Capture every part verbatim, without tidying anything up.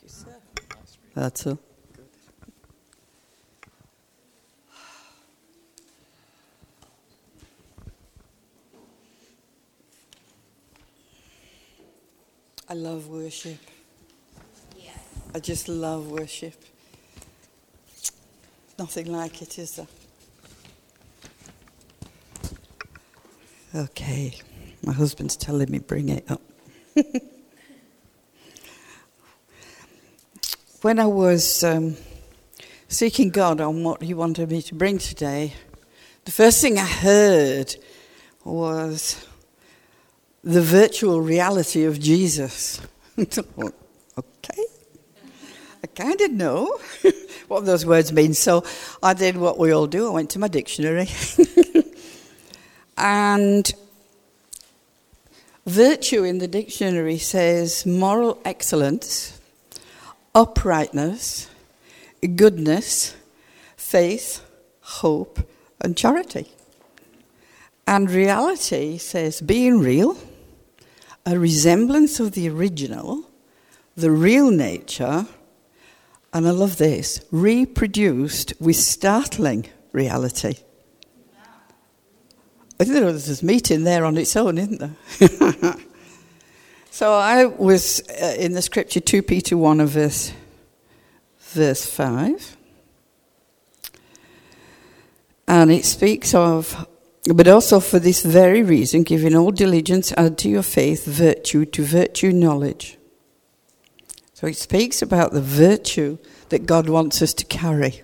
you, sir. That's all. I love worship. Yeah. I just love worship. Nothing like it, is there? Okay. My husband's telling me bring it up. When I was um, seeking God on what he wanted me to bring today, the first thing I heard was the virtual reality of Jesus. Okay. I kind of know what those words mean. So I did what we all do. I went to my dictionary. And virtue in the dictionary says moral excellence, uprightness, goodness, faith, hope, and charity. And reality says being real, a resemblance of the original, the real nature, and I love this, reproduced with startling reality. I think there's this meeting there on its own, isn't there? So I was uh, in the scripture, two Peter one, of verse, verse five. And it speaks of, but also for this very reason, giving all diligence, add to your faith virtue, to virtue knowledge. So it speaks about the virtue that God wants us to carry.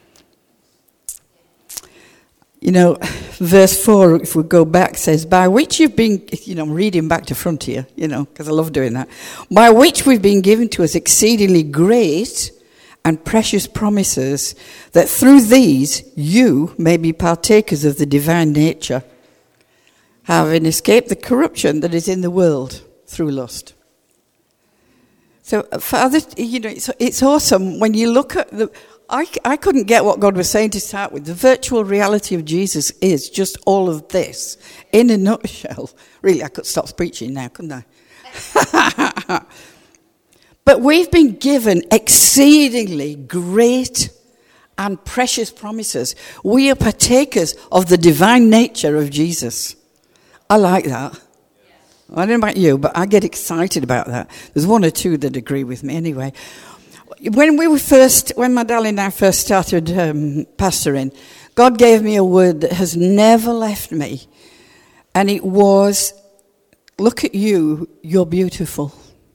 You know, verse four, if we go back, says, by which you've been, you know, I'm reading back to front here, you know, because I love doing that. By which we've been given to us exceedingly great and precious promises, that through these you may be partakers of the divine nature, having escaped the corruption that is in the world through lust. So, Father, you know, it's, it's awesome when you look at the... I, I couldn't get what God was saying to start with. The virtual reality of Jesus is just all of this in a nutshell. Really, I could stop preaching now, couldn't I? But we've been given exceedingly great and precious promises. We are partakers of the divine nature of Jesus. I like that. I don't know about you, but I get excited about that. There's one or two that agree with me anyway. When we were first, when my darling and I first started um, pastoring, God gave me a word that has never left me. And it was, look at you, you're beautiful.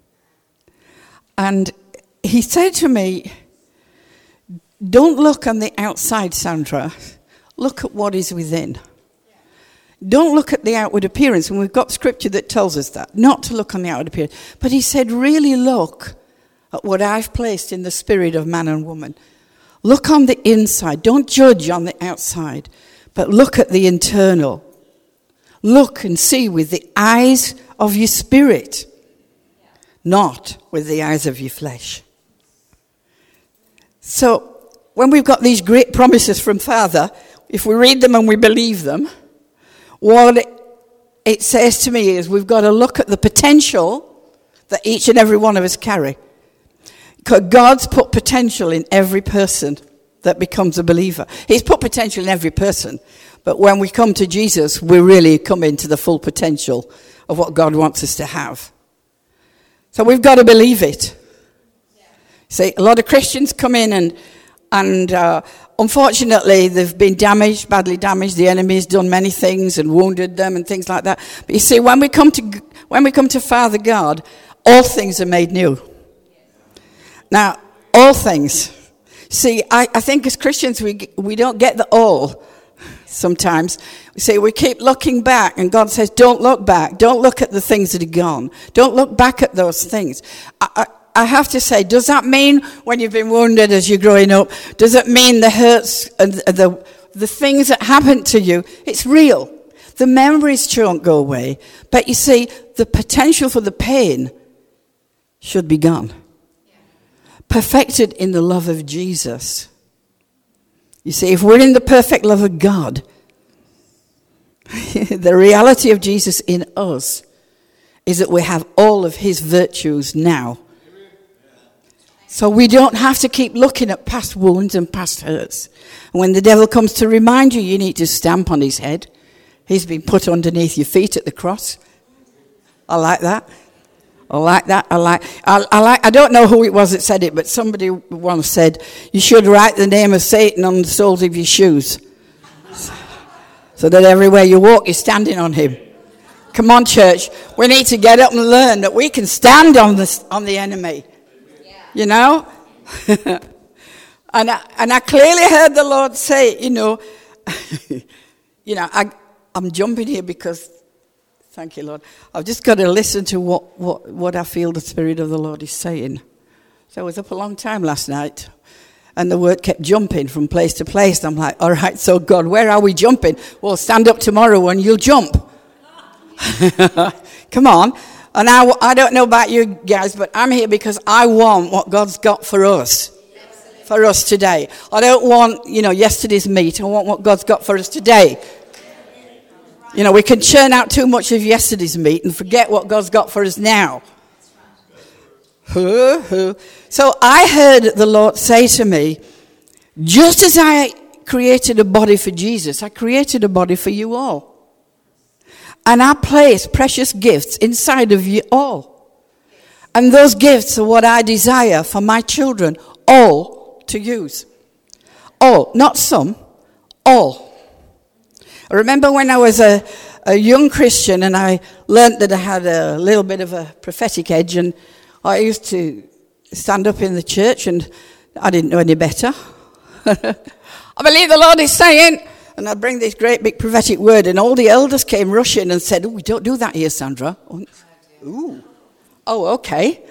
And he said to me, don't look on the outside, Sandra. Look at what is within. Don't look at the outward appearance. And we've got scripture that tells us that, not to look on the outward appearance. But he said, really look at what I've placed in the spirit of man and woman. Look on the inside. Don't judge on the outside, but look at the internal. Look and see with the eyes of your spirit, not with the eyes of your flesh. So when we've got these great promises from Father, if we read them and we believe them, what it, it says to me is we've got to look at the potential that each and every one of us carry. Because God's put potential in every person that becomes a believer. He's put potential in every person. But when we come to Jesus, we really come into the full potential of what God wants us to have. So we've got to believe it. Yeah. See, a lot of Christians come in and, and uh, unfortunately, they've been damaged, badly damaged. The enemy's done many things and wounded them and things like that. But you see, when we come to, when we come to Father God, all things are made new. Now, all things. See, I, I think as Christians, we we don't get the all sometimes. We say we keep looking back, and God says, don't look back. Don't look at the things that are gone. Don't look back at those things. I, I, I have to say, does that mean when you've been wounded as you're growing up, does it mean the hurts and the, the things that happened to you? It's real. The memories won't go away. But you see, the potential for the pain should be gone. Perfected in the love of Jesus. You see, if we're in the perfect love of God, the reality of Jesus in us is that we have all of his virtues now. So we don't have to keep looking at past wounds and past hurts. And when the devil comes to remind you, you need to stamp on his head. He's been put underneath your feet at the cross. I like that. I like that. I like, I, I like, I don't know who it was that said it, but somebody once said, you should write the name of Satan on the soles of your shoes. So that everywhere you walk, you're standing on him. Come on, church. We need to get up and learn that we can stand on the, on the enemy. You know? and, I, and I clearly heard the Lord say, you know, you know, I, I'm jumping here because, thank you, Lord. I've just got to listen to what, what, what I feel the Spirit of the Lord is saying. So I was up a long time last night, and the word kept jumping from place to place. I'm like, all right, so God, where are we jumping? Well, stand up tomorrow and you'll jump. Come on. And I, I don't know about you guys, but I'm here because I want what God's got for us. For us today. I don't want, you know, yesterday's meat. I want what God's got for us today. You know, we can churn out too much of yesterday's meat and forget what God's got for us now. So I heard the Lord say to me, just as I created a body for Jesus, I created a body for you all. And I placed precious gifts inside of you all. And those gifts are what I desire for my children all to use. All, not some, all. I remember when I was a, a young Christian and I learnt that I had a little bit of a prophetic edge, and I used to stand up in the church and I didn't know any better. I believe the Lord is saying, and I'd bring this great big prophetic word, and all the elders came rushing and said, oh, we don't do that here, Sandra. Ooh. Oh, okay.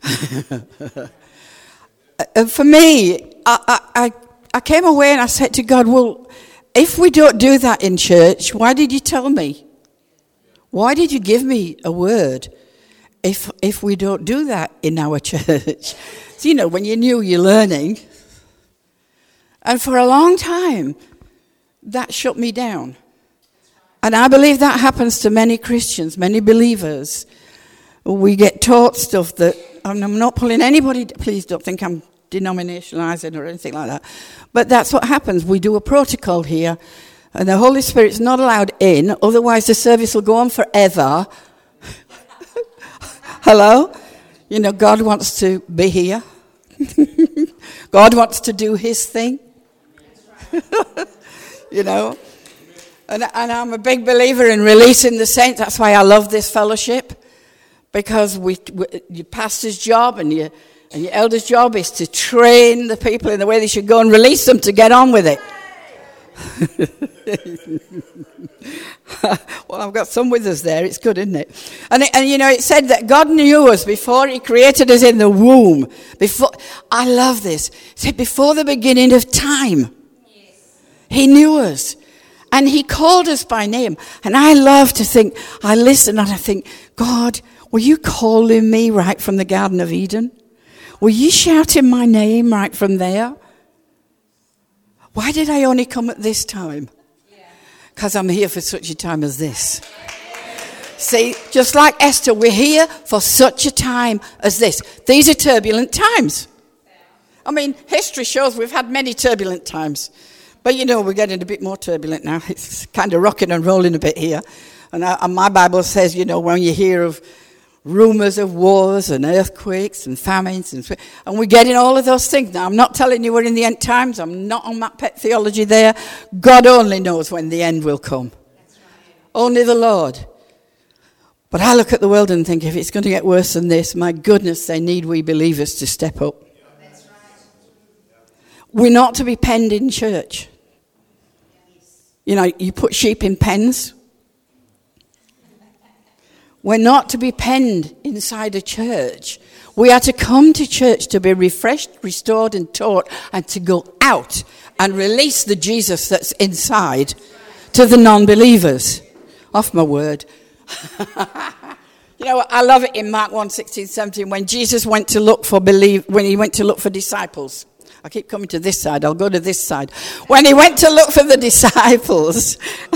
And for me, I, I, I came away and I said to God, well, if we don't do that in church, why did you tell me? Why did you give me a word if if we don't do that in our church? So, you know, when you're new, you're learning. And for a long time, that shut me down. And I believe that happens to many Christians, many believers. We get taught stuff that, and I'm not pulling anybody, please don't think I'm denominationalizing or anything like that. But that's what happens. We do a protocol here, and the Holy Spirit's not allowed in, otherwise the service will go on forever. Hello? You know, God wants to be here. God wants to do his thing. You know, and, and I'm a big believer in releasing the saints. That's why I love this fellowship, because we, we your pastor's job and your and your elder's job is to train the people in the way they should go and release them to get on with it. Well, I've got some with us there. It's good, isn't it? And, it, and you know, it said that God knew us before he created us in the womb. Before, I love this. It said before the beginning of time. He knew us, and he called us by name. And I love to think, I listen and I think, God, were you calling me right from the Garden of Eden? Were you shouting my name right from there? Why did I only come at this time? Because I'm here for such a time as this. See, just like Esther, we're here for such a time as this. These are turbulent times. I mean, history shows we've had many turbulent times. But, you know, we're getting a bit more turbulent now. It's kind of rocking and rolling a bit here. And, I, and my Bible says, you know, when you hear of rumors of wars and earthquakes and famines, and, and we're getting all of those things. Now, I'm not telling you we're in the end times. I'm not on that pet theology there. God only knows when the end will come. That's right. Only the Lord. But I look at the world and think, if it's going to get worse than this, my goodness, they need we believers to step up. That's right. We're not to be penned in church. You know, you put sheep in pens. We're not to be penned inside a church. We are to come to church to be refreshed, restored, and taught, and to go out and release the Jesus that's inside to the non-believers. Off my word. You know, I love it in Mark one, sixteen, seventeen, when Jesus went to look for believe, when he went to look for disciples. I keep coming to this side. I'll go to this side. When he went to look for the disciples,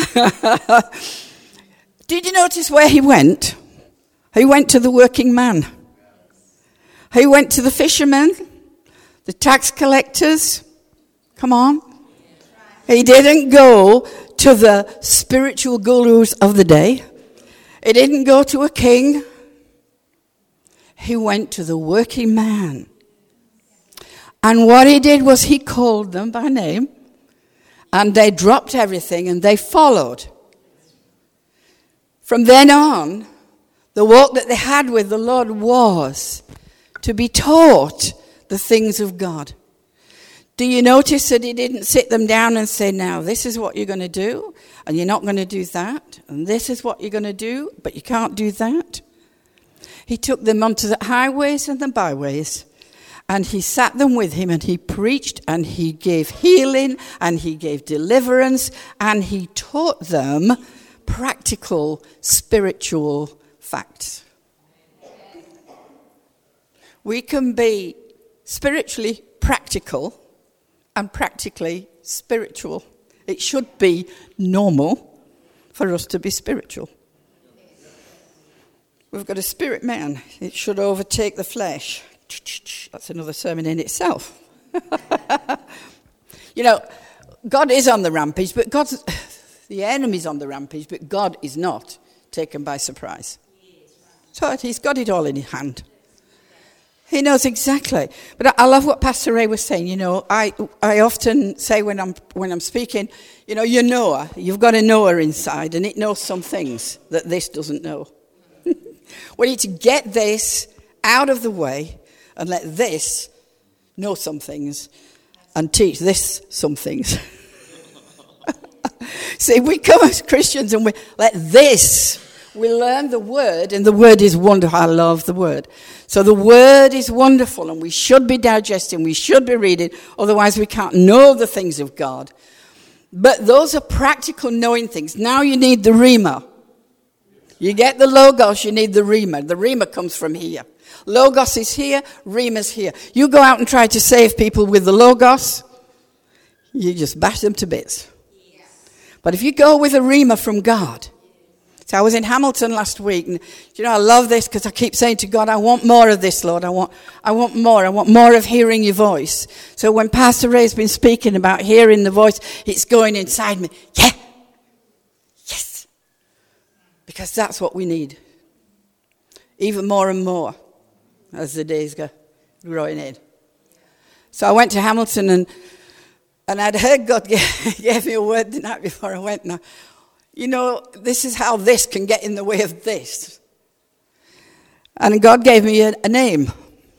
did you notice where he went? He went to the working man. He went to the fisherman. The tax collectors, come on. He didn't go to the spiritual gurus of the day. He didn't go to a king. He went to the working man. And what he did was he called them by name, and they dropped everything and they followed. From then on, the walk that they had with the Lord was to be taught the things of God. Do you notice that he didn't sit them down and say, now, this is what you're going to do, and you're not going to do that, and this is what you're going to do, but you can't do that? He took them onto the highways and the byways, and he sat them with him, and he preached, and he gave healing, and he gave deliverance, and he taught them practical spiritual facts. We can be spiritually practical and practically spiritual. It should be normal for us to be spiritual. We've got a spirit man. It should overtake the flesh. That's another sermon in itself. You know, God is on the rampage, but God's, the enemy's on the rampage, but God is not taken by surprise. So he's got it all in his hand. He knows exactly. But I love what Pastor Ray was saying. You know, I I often say when I'm when I'm speaking, you know, you know her. You've got a knower inside, and it knows some things that this doesn't know. We need to get this out of the way and let this know some things and teach this some things. See, we come as Christians and we let this. We learn the word, and the word is wonderful. I love the word. So the word is wonderful, and we should be digesting, we should be reading, otherwise we can't know the things of God. But those are practical knowing things. Now you need the Rhema. You get the Logos, you need the Rhema. The Rhema comes from here. Logos is here, Rhema's here. You go out and try to save people with the Logos, you just bash them to bits. Yes. But if you go with a Rhema from God. So I was in Hamilton last week, and you know, I love this because I keep saying to God, I want more of this, Lord. I want I want more. I want more of hearing your voice. So when Pastor Ray's been speaking about hearing the voice, it's going inside me. Yeah. Yes. Because that's what we need. Even more and more as the days go growing in. So I went to Hamilton, and and I'd heard God gave, gave me a word the night before I went. Now, you know, this is how this can get in the way of this. And God gave me a, a name.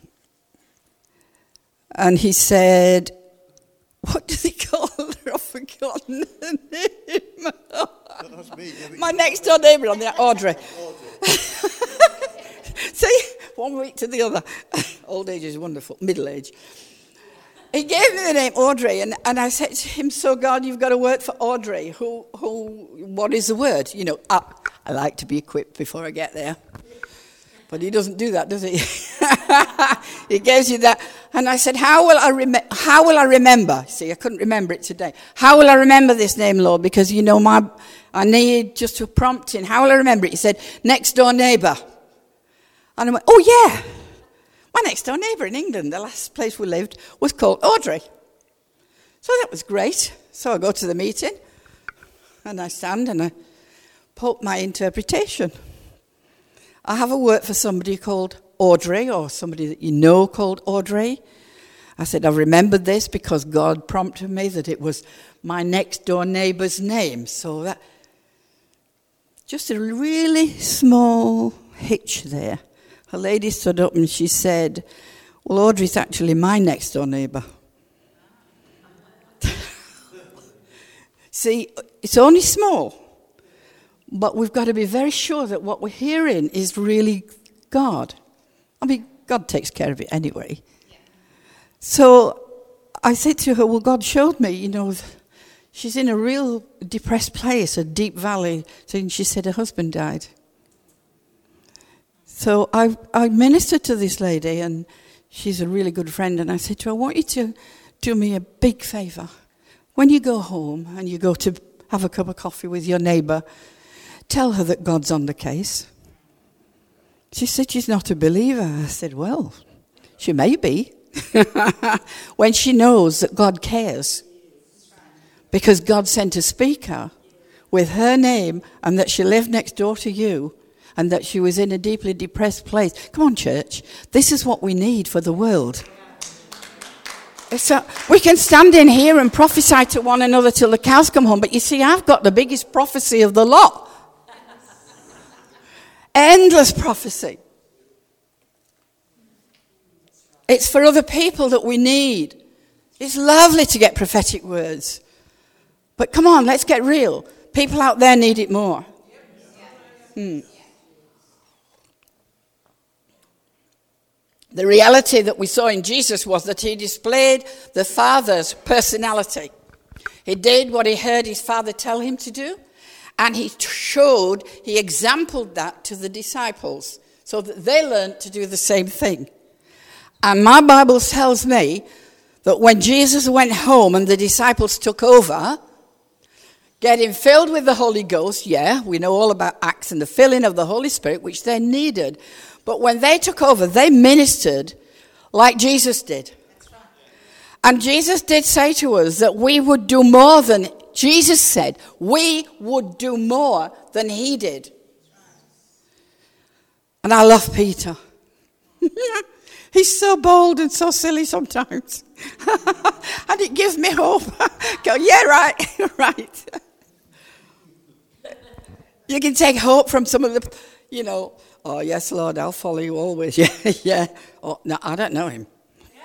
And he said, what does he call her? I've forgotten the name. That's me. Yeah, my next door neighbour on there, Audrey. Audrey. See, one week to the other. Old age is wonderful, middle age. He gave me the name Audrey, and, and I said to him, so God, you've got a word for Audrey. Who, who, what is the word? You know, I, I like to be equipped before I get there. But he doesn't do that, does he? He gives you that. And I said, how will I rem- how will I remember? See, I couldn't remember it today. How will I remember this name, Lord? Because, you know, my I need just a prompting. How will I remember it? He said, next door neighbour. And I went, oh, yeah. My next door neighbour in England, the last place we lived, was called Audrey. So that was great. So I go to the meeting, and I stand and I put my interpretation. I have a word for somebody called Audrey, or somebody that you know called Audrey. I said, I've remembered this because God prompted me that it was my next door neighbour's name. So that, just a really small hitch there. A lady stood up and she said, well, Audrey's actually my next door neighbour. See, it's only small, but we've got to be very sure that what we're hearing is really God. I mean, God takes care of it anyway. Yeah. So I said to her, well, God showed me, you know, she's in a real depressed place, a deep valley. And she said her husband died. So I, I ministered to this lady, and she's a really good friend, and I said to her, I want you to do me a big favour. When you go home and you go to have a cup of coffee with your neighbour, tell her that God's on the case. She said she's not a believer. I said, well, she may be. when she knows that God cares. Because God sent a speaker with her name and that she lived next door to you and that she was in a deeply depressed place. Come on, church. This is what we need for the world. So we can stand in here and prophesy to one another till the cows come home. But you see, I've got the biggest prophecy of the lot. Endless prophecy. It's for other people that we need. It's lovely to get prophetic words. But come on, let's get real. People out there need it more. Hmm. The reality that we saw in Jesus was that he displayed the Father's personality. He did what he heard his Father tell him to do, and he showed, he exampled that to the disciples so that they learned to do the same thing. And my Bible tells me that when Jesus went home and the disciples took over, getting filled with the Holy Ghost, yeah, we know all about Acts and the filling of the Holy Spirit, which they needed. But when they took over, they ministered like Jesus did. And Jesus did say to us that we would do more than, Jesus said, we would do more than he did. And I love Peter. He's so bold and so silly sometimes. And it gives me hope. Go, yeah, right, right. You can take hope from some of the, you know, oh, yes, Lord, I'll follow you always. Yeah, yeah. Oh, no, I don't know him.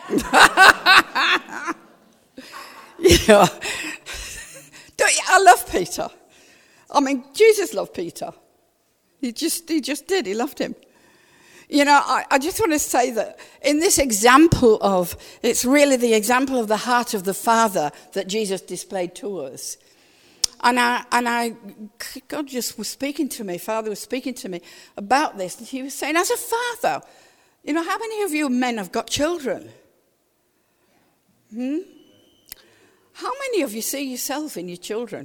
You know, don't you, I love Peter. I mean, Jesus loved Peter. He just, he just did. He loved him. You know, I, I just want to say that in this example of, it's really the example of the heart of the Father that Jesus displayed to us. And I, and I, God just was speaking to me, Father was speaking to me about this. And he was saying, as a father, you know, how many of you men have got children? Hmm? How many of you see yourself in your children?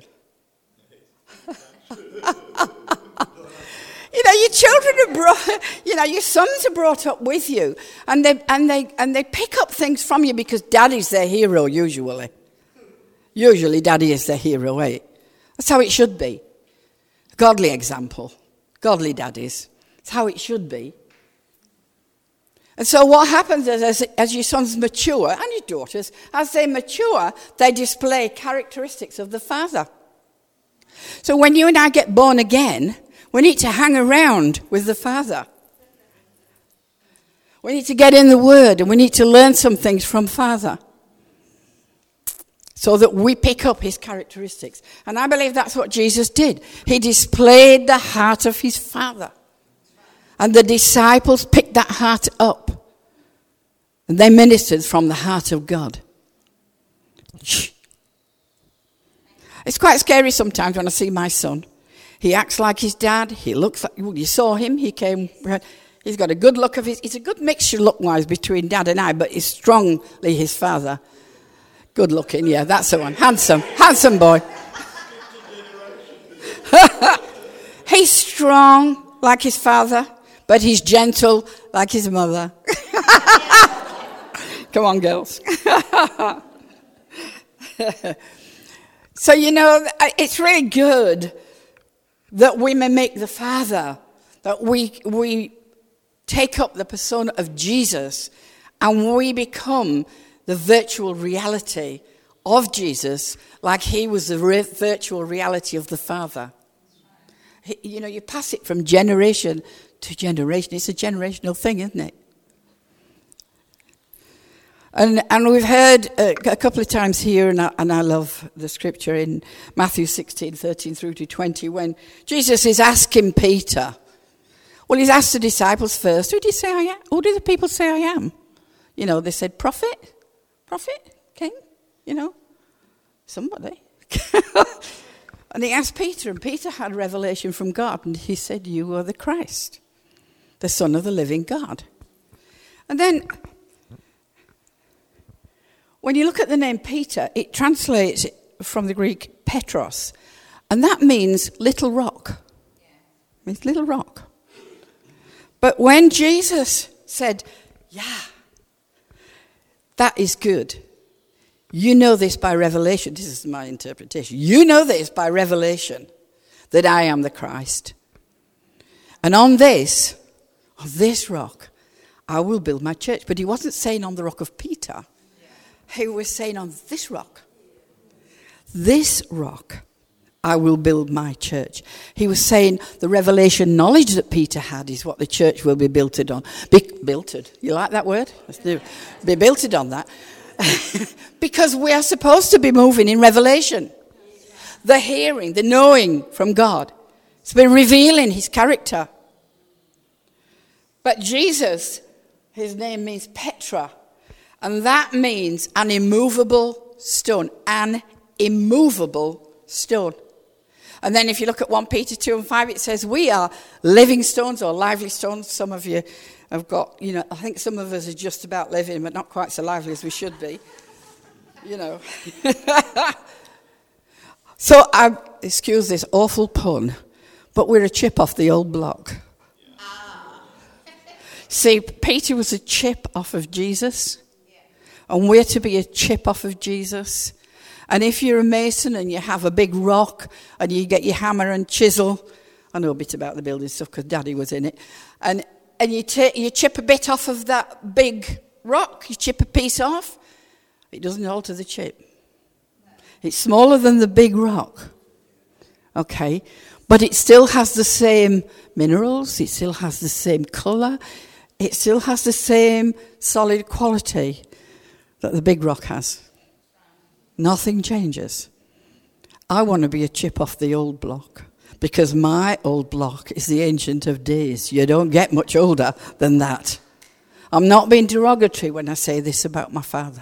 You know, your children are brought, you know, your sons are brought up with you. And they, and they, and they pick up things from you because daddy's their hero, usually. Usually daddy is their hero, eh? That's how it should be. Godly example. Godly daddies. That's how it should be. And so what happens is as, as your sons mature, and your daughters, as they mature, they display characteristics of the Father. So when you and I get born again, we need to hang around with the Father. We need to get in the Word, and we need to learn some things from Father, so that we pick up his characteristics. And I believe that's what Jesus did. He displayed the heart of his Father. And the disciples picked that heart up. And they ministered from the heart of God. It's quite scary sometimes when I see my son. He acts like his dad. He looks like, well, you saw him. He came, he's got a good look of his, it's a good mixture look-wise between dad and I, but he's strongly his father. Good looking, yeah, that's the one. Handsome, handsome boy. He's strong like his father, but he's gentle like his mother. Come on, girls. So, you know, it's really good that we mimic the Father, that we we take up the persona of Jesus and we become the virtual reality of Jesus, like he was the re- virtual reality of the Father. He, you know, you pass it from generation to generation. It's a generational thing, isn't it? And and we've heard uh, a couple of times here, and I, and I love the scripture in Matthew sixteen, thirteen through to twenty, when Jesus is asking Peter. Well, he's asked the disciples first, who do you say I am? Who do the people say I am? You know, they said, prophet, prophet, king, you know, somebody. And he asked Peter, and Peter had revelation from God, and he said, you are the Christ, the Son of the living God. And then, when you look at the name Peter, it translates from the Greek Petros, and that means little rock. It means little rock. But when Jesus said, yeah, That is good. You know this by revelation. This is my interpretation. You know this by revelation, that I am the Christ. And on this, on this rock, I will build my church. But he wasn't saying on the rock of Peter. He was saying on this rock. This rock, I will build my church. He was saying the revelation knowledge that Peter had is what the church will be built on. Be builted. You like that word? Let's do. Be built on that. Because we are supposed to be moving in revelation. The hearing, the knowing from God. It's been revealing his character. But Jesus, his name means Petra. And that means an immovable stone. An immovable stone. And then if you look at First Peter two and five, it says we are living stones or lively stones. Some of you have got, you know, I think some of us are just about living, but not quite so lively as we should be. You know. So, I excuse this awful pun, but we're a chip off the old block. Yeah. See, Peter was a chip off of Jesus, yeah. And we're to be a chip off of Jesus. And if you're a mason and you have a big rock and you get your hammer and chisel, I know a bit about the building stuff because Daddy was in it, and and you take you chip a bit off of that big rock, you chip a piece off, it doesn't alter the chip. It's smaller than the big rock, okay, but it still has the same minerals, it still has the same colour, it still has the same solid quality that the big rock has. Nothing changes. I want to be a chip off the old block because my old block is the Ancient of Days. You don't get much older than that. I'm not being derogatory when I say this about my father.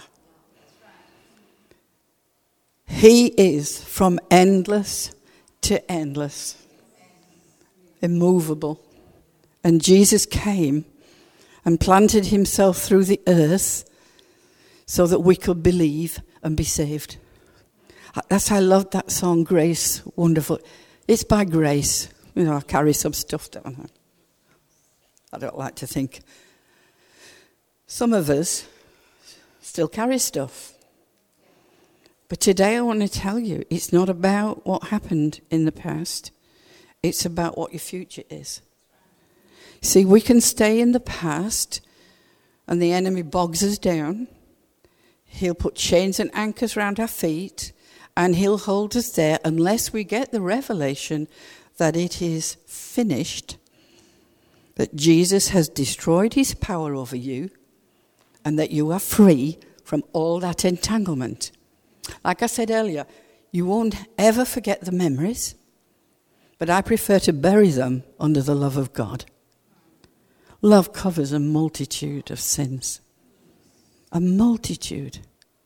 He is from endless to endless, immovable. And Jesus came and planted himself through the earth so that we could believe and be saved. That's I love that song, Grace, wonderful. It's by grace. You know, I carry some stuff down. I don't like to think. Some of us still carry stuff. But today I want to tell you, it's not about what happened in the past. It's about what your future is. See, we can stay in the past and the enemy bogs us down. He'll put chains and anchors around our feet and he'll hold us there unless we get the revelation that it is finished, that Jesus has destroyed his power over you and that you are free from all that entanglement. Like I said earlier, you won't ever forget the memories, but I prefer to bury them under the love of God. Love covers a multitude of sins. A multitude.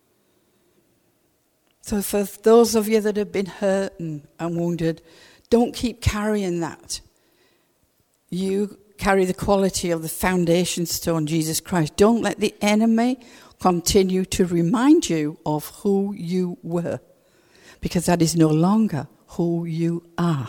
So for those of you that have been hurt and, and wounded, don't keep carrying that. You carry the quality of the foundation stone, Jesus Christ. Don't let the enemy continue to remind you of who you were, because that is no longer who you are.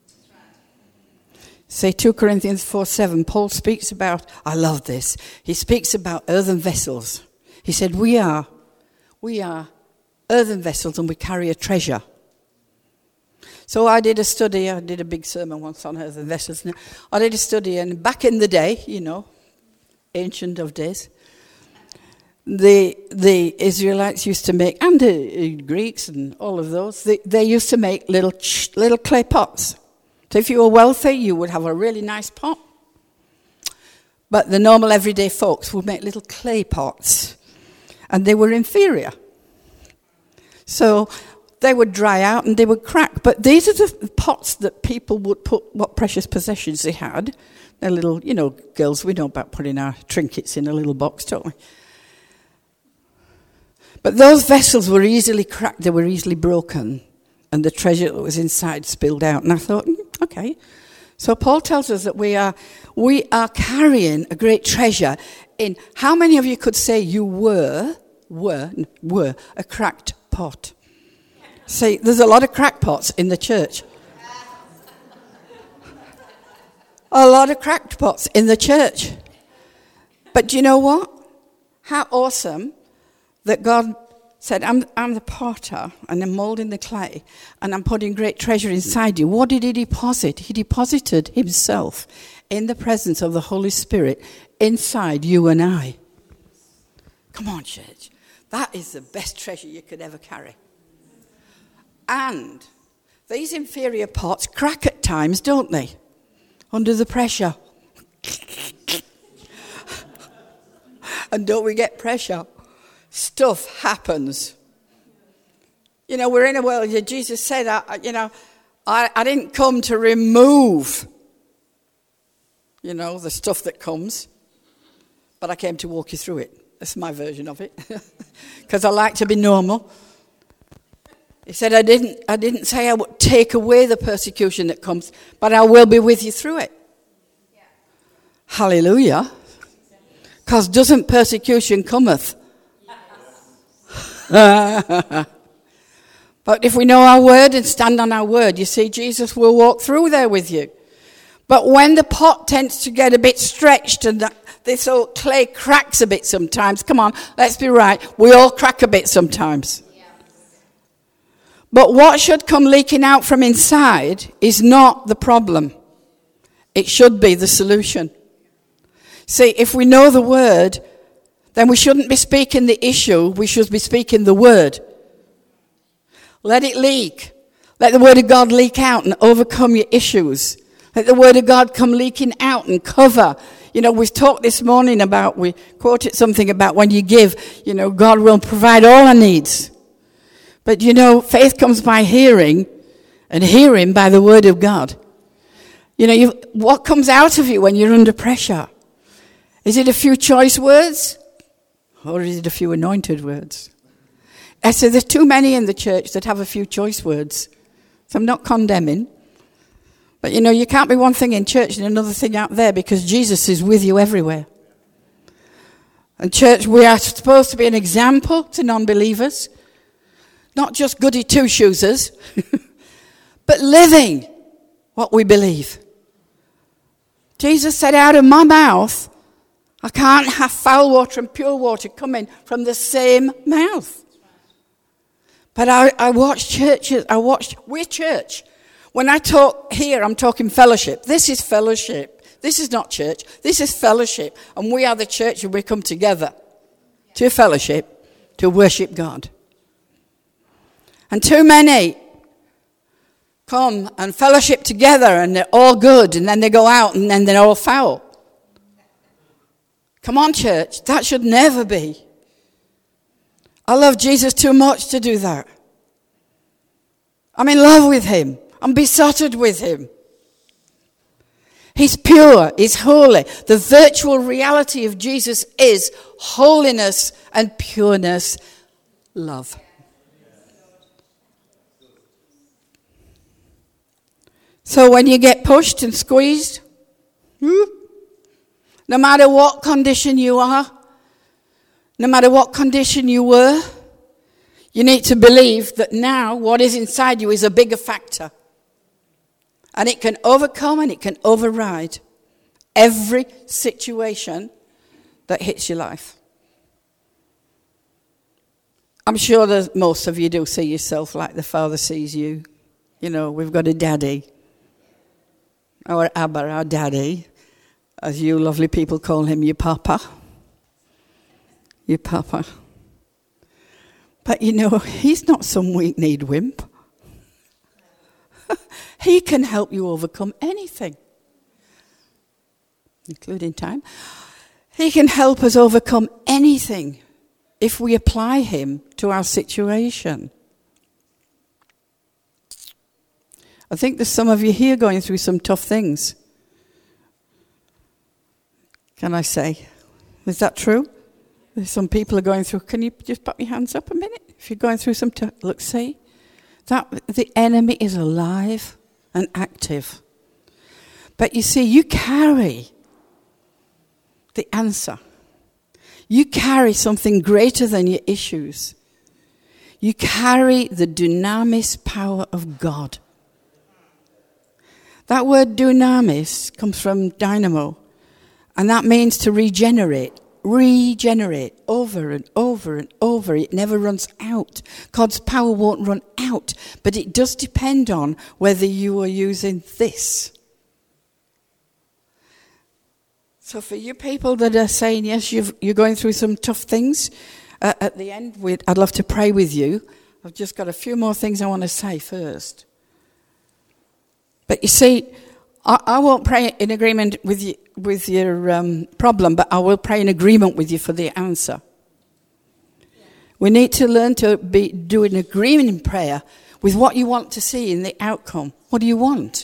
Say Second Corinthians four seven, Paul speaks about, I love this, he speaks about earthen vessels. He said, we are, we are earthen vessels and we carry a treasure. So I did a study, I did a big sermon once on earthen vessels. I did a study, and back in the day, you know, Ancient of Days, the the Israelites used to make, and the Greeks and all of those, they, they used to make little little clay pots. So if you were wealthy, you would have a really nice pot. But the normal everyday folks would make little clay pots, and they were inferior. So they would dry out and they would crack. But these are the pots that people would put what precious possessions they had. They're little, you know, girls, we know about putting our trinkets in a little box, don't we? But those vessels were easily cracked, they were easily broken, and the treasure that was inside spilled out. And I thought, mm, okay. So Paul tells us that we are we are carrying a great treasure in. How many of you could say you were, were, were a cracked pot? See, there's a lot of crackpots in the church. A lot of cracked pots in the church. But do you know what? How awesome that God said, I'm, I'm the potter, and I'm molding the clay, and I'm putting great treasure inside you. What did he deposit? He deposited himself in the presence of the Holy Spirit inside you and I. Come on, church. That is the best treasure you could ever carry. And these inferior pots crack at times, don't they? Under the pressure. And don't we get pressure? Stuff happens. You know, we're in a world, Jesus said, I, you know, I, I didn't come to remove, you know, the stuff that comes, but I came to walk you through it. That's my version of it. Because I like to be normal. He said, I didn't, I didn't say I would take away the persecution that comes, but I will be with you through it. Yeah. Hallelujah. Because doesn't persecution cometh? Yes. But if we know our word and stand on our word, you see, Jesus will walk through there with you. But when the pot tends to get a bit stretched and the, this old clay cracks a bit sometimes, come on, let's be right, we all crack a bit sometimes. Yeah. But what should come leaking out from inside is not the problem. It should be the solution. See, if we know the word, then we shouldn't be speaking the issue, we should be speaking the word. Let it leak. Let the word of God leak out and overcome your issues. Let the word of God come leaking out and cover. You know, we've talked this morning about, we quoted something about when you give, you know, God will provide all our needs. But you know, faith comes by hearing, and hearing by the word of God. You know, you, what comes out of you when you're under pressure? Is it a few choice words? Or is it a few anointed words? I said there's too many in the church that have a few choice words. So I'm not condemning. But you know, you can't be one thing in church and another thing out there, because Jesus is with you everywhere. And church, we are supposed to be an example to non-believers. Not just goody two-shoesers, but living what we believe. Jesus said, out of my mouth, I can't have foul water and pure water coming from the same mouth. But I, I watch churches, I watch, we're church. When I talk here, I'm talking fellowship. This is fellowship. This is not church. This is fellowship. And we are the church, and we come together to fellowship, to worship God. And too many come and fellowship together, and they're all good, and then they go out, and then they're all foul. Come on, church. That should never be. I love Jesus too much to do that. I'm in love with him. I'm besotted with him. He's pure. He's holy. The virtual reality of Jesus is holiness and pureness, love. So when you get pushed and squeezed, no matter what condition you are, no matter what condition you were, you need to believe that now what is inside you is a bigger factor. And it can overcome and it can override every situation that hits your life. I'm sure that most of you do see yourself like the Father sees you. You know, we've got a daddy. Our Abba, our daddy. As you lovely people call him, your papa. Your papa. But you know, he's not some weak-kneed wimp. He can help you overcome anything, including time. He can help us overcome anything if we apply him to our situation. I think there's some of you here going through some tough things. Can I say? Is that true? There's some people are going through. Can you just put your hands up a minute? If you're going through some tough, look, see? That the enemy is alive and active. But you see, you carry the answer. You carry something greater than your issues. You carry the dunamis power of God. That word dunamis comes from dynamo, and that means to regenerate regenerate over and over and over. It never runs out. God's power won't run out, but it does depend on whether you are using this. So for you people that are saying, yes, you've, you're going through some tough things, uh, at the end, we'd, I'd love to pray with you. I've just got a few more things I want to say first. But you see, I, I won't pray in agreement with you, with your um, problem, but I will pray in agreement with you for the answer. We need to learn to be do an agreement in prayer with what you want to see in the outcome. What do you want?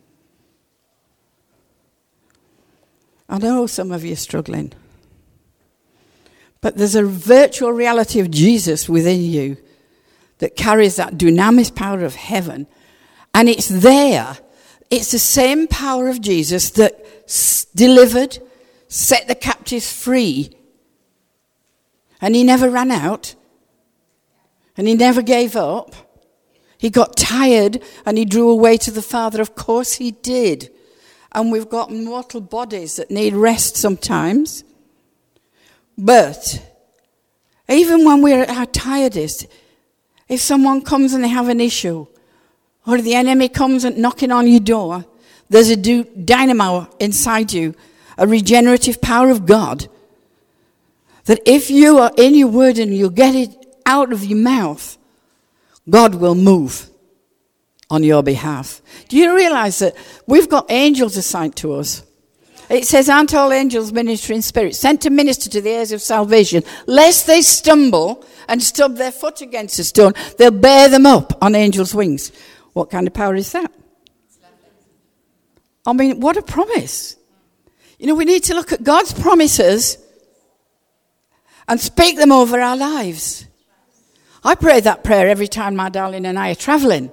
I know some of you are struggling, but there's a virtual reality of Jesus within you that carries that dunamis power of heaven, and it's there. It's the same power of Jesus that s- delivered, set the captives free. And he never ran out. And he never gave up. He got tired and he drew away to the Father. Of course he did. And we've got mortal bodies that need rest sometimes. But even when we're at our tiredest, if someone comes and they have an issue, or the enemy comes and knocking on your door, there's a dynamo inside you, a regenerative power of God, that if you are in your word and you get it out of your mouth, God will move on your behalf. Do you realize that we've got angels assigned to us? It says, aren't all angels ministering spirits, sent to minister to the heirs of salvation, lest they stumble and stub their foot against a stone, they'll bear them up on angels' wings. What kind of power is that? I mean, what a promise. You know, we need to look at God's promises and speak them over our lives. I pray that prayer every time my darling and I are travelling.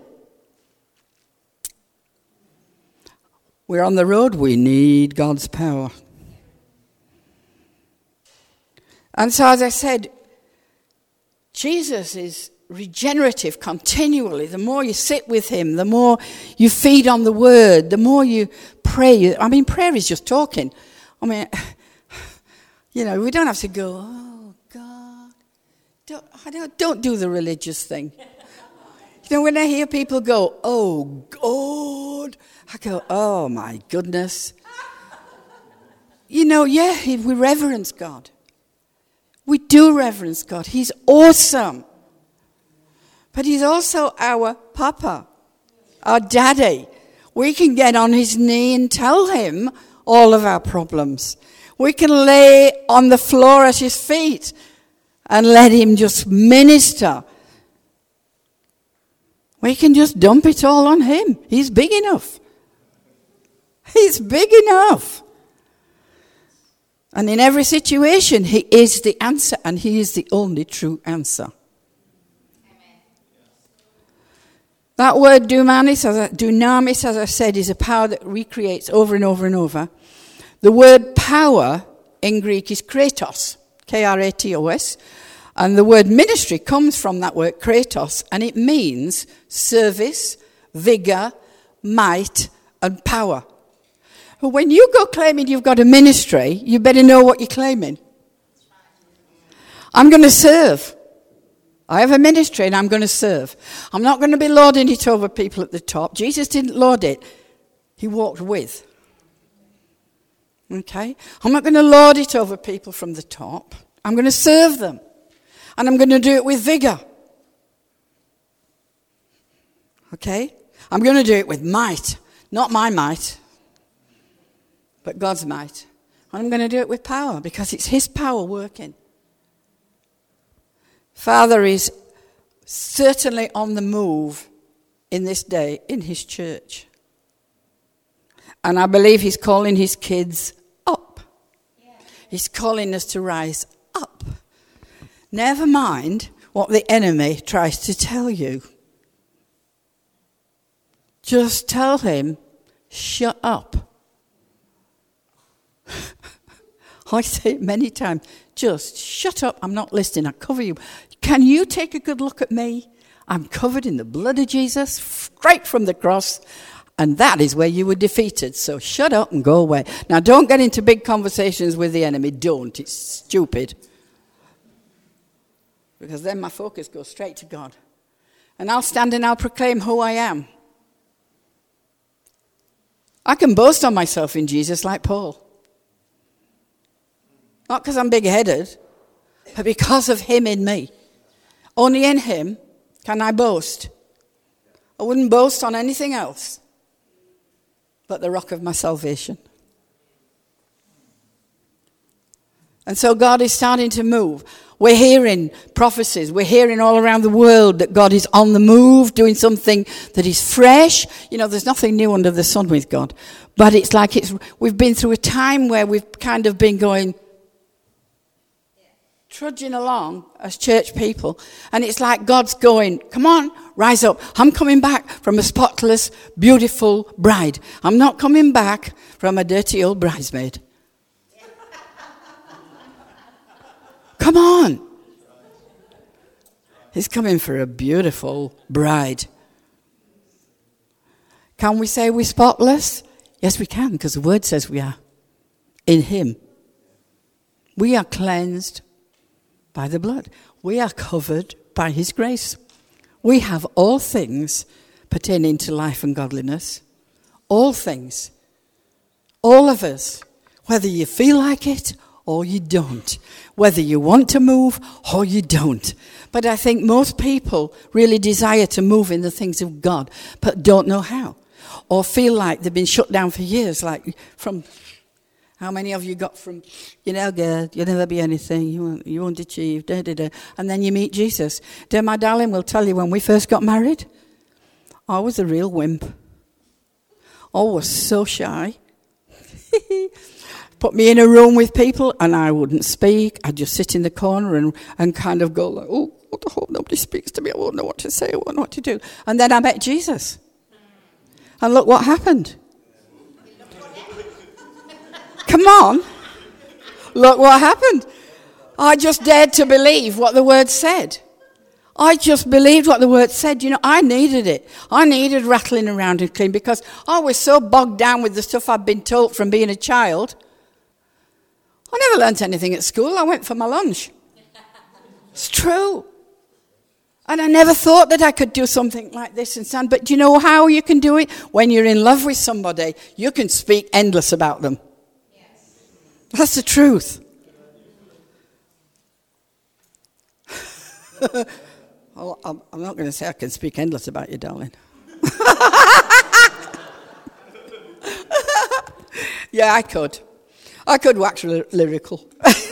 We're on the road, we need God's power. And so, as I said, Jesus is regenerative continually. The more you sit with him, the more you feed on the word, the more you pray. I mean, prayer is just talking. I mean, you know, we don't have to go, oh, God. Don't, I don't, don't do the religious thing. You know, when I hear people go, oh, God, I go, oh, my goodness. You know, yeah, we reverence God. We do reverence God. He's awesome. But he's also our papa, our daddy. We can get on his knee and tell him all of our problems. We can lay on the floor at his feet and let him just minister. We can just dump it all on him. He's big enough. He's big enough. And in every situation, he is the answer, and he is the only true answer. That word dunamis, as I, dunamis, as I said, is a power that recreates over and over and over. The word power in Greek is kratos, K R A T O S. And the word ministry comes from that word kratos, and it means service, vigor, might, and power. But when you go claiming you've got a ministry, you better know what you're claiming. I'm going to serve. I have a ministry and I'm going to serve. I'm not going to be lording it over people at the top. Jesus didn't lord it. He walked with. Okay? I'm not going to lord it over people from the top. I'm going to serve them. And I'm going to do it with vigor. Okay? I'm going to do it with might. Not my might, but God's might. And I'm going to do it with power because it's his power working. Father is certainly on the move in this day in his church. And I believe he's calling his kids up. Yeah. He's calling us to rise up. Never mind what the enemy tries to tell you. Just tell him, shut up. I say it many times. Just shut up. I'm not listening. I cover you. Can you take a good look at me? I'm covered in the blood of Jesus, straight from the cross. And that is where you were defeated. So shut up and go away. Now, don't get into big conversations with the enemy. Don't. It's stupid. Because then my focus goes straight to God. And I'll stand and I'll proclaim who I am. I can boast on myself in Jesus like Paul. Not because I'm big-headed, but because of him in me. Only in him can I boast. I wouldn't boast on anything else but the rock of my salvation. And so God is starting to move. We're hearing prophecies. We're hearing all around the world that God is on the move, doing something that is fresh. You know, there's nothing new under the sun with God. But it's like it's we've been through a time where we've kind of been going, trudging along as church people. And it's like God's going, come on, rise up. I'm coming back from a spotless, beautiful bride. I'm not coming back from a dirty old bridesmaid. Come on. He's coming for a beautiful bride. Can we say we're spotless? Yes, we can, because the word says we are. In him. We are cleansed by the blood. We are covered by his grace. We have all things pertaining to life and godliness. All things. All of us. Whether you feel like it or you don't. Whether you want to move or you don't. But I think most people really desire to move in the things of God, but don't know how. Or feel like they've been shut down for years, like from... How many of you got from, you know, God, you'll never be anything, you won't, you won't achieve, da, da, da. And then you meet Jesus. Dear, my darling will tell you, when we first got married, I was a real wimp. I was so shy. Put me in a room with people and I wouldn't speak. I'd just sit in the corner and, and kind of go like, oh, I hope nobody speaks to me. I won't know what to say. I won't know what to do. And then I met Jesus. And look what happened. Come on. Look what happened. I just dared to believe what the word said. I just believed what the word said. You know, I needed it. I needed rattling around and clean because I was so bogged down with the stuff I'd been taught from being a child. I never learnt anything at school. I went for my lunch. It's true. And I never thought that I could do something like this and stand. But do you know how you can do it? When you're in love with somebody, you can speak endless about them. That's the truth. Well, I'm, I'm not going to say I can speak endless about you, darling. Yeah, I could. I could wax ly- lyrical.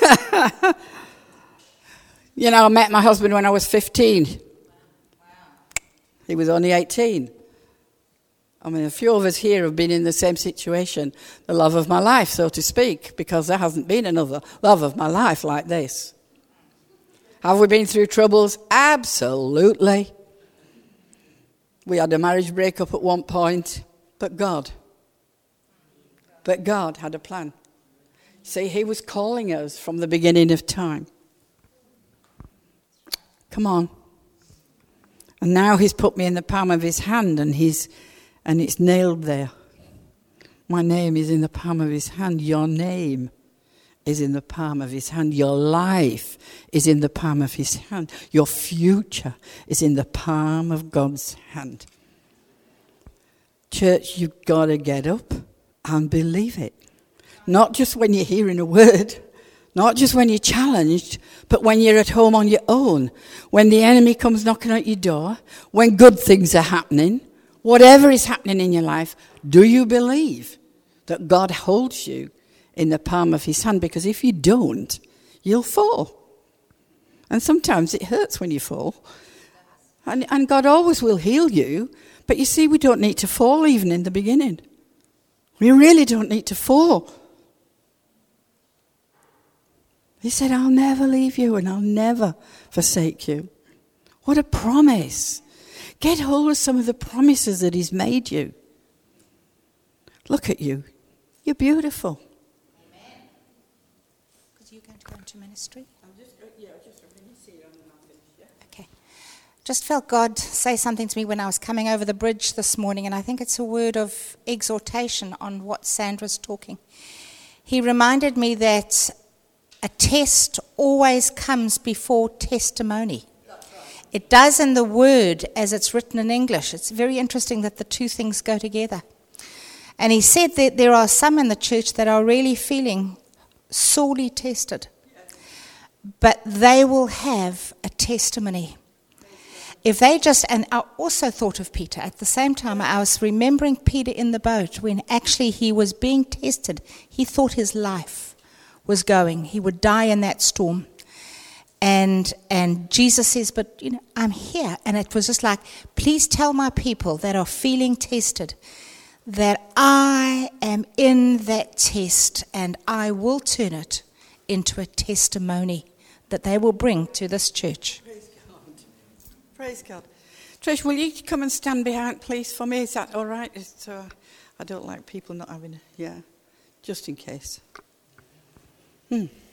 You know, I met my husband when I was fifteen. He was only eighteen. I mean, a few of us here have been in the same situation, the love of my life, so to speak, because there hasn't been another love of my life like this. Have we been through troubles? Absolutely. We had a marriage breakup at one point, but God, but God had a plan. See, he was calling us from the beginning of time. Come on. And now he's put me in the palm of his hand, and he's And it's nailed there. My name is in the palm of his hand. Your name is in the palm of his hand. Your life is in the palm of his hand. Your future is in the palm of God's hand. Church, you've got to get up and believe it. Not just when you're hearing a word, not just when you're challenged, but when you're at home on your own. When the enemy comes knocking at your door, when good things are happening, whatever is happening in your life, do you believe that God holds you in the palm of his hand? Because if you don't, you'll fall. And sometimes it hurts when you fall. And, and God always will heal you. But you see, we don't need to fall even in the beginning. We really don't need to fall. He said, I'll never leave you and I'll never forsake you. What a promise. Get hold of some of the promises that he's made you. Look at you. You're beautiful. Amen. Because you're going to go into ministry? I'm just, yeah, just a minute here and then I'll finish, yeah. Okay. just felt God say something to me when I was coming over the bridge this morning, and I think it's a word of exhortation on what Sandra's talking. He reminded me that a test always comes before testimony. It does in the word as it's written in English. It's very interesting that the two things go together. And he said that there are some in the church that are really feeling sorely tested, but they will have a testimony. If they just, and I also thought of Peter, at the same time I was remembering Peter in the boat when actually he was being tested. He thought his life was going. He would die in that storm. And and Jesus says, but you know, I'm here. And it was just like, please tell my people that are feeling tested that I am in that test and I will turn it into a testimony that they will bring to this church. Praise God. Praise God. Trish, will you come and stand behind, please, for me? Is that all right? It's, uh, I don't like people not having, yeah, just in case. Hmm.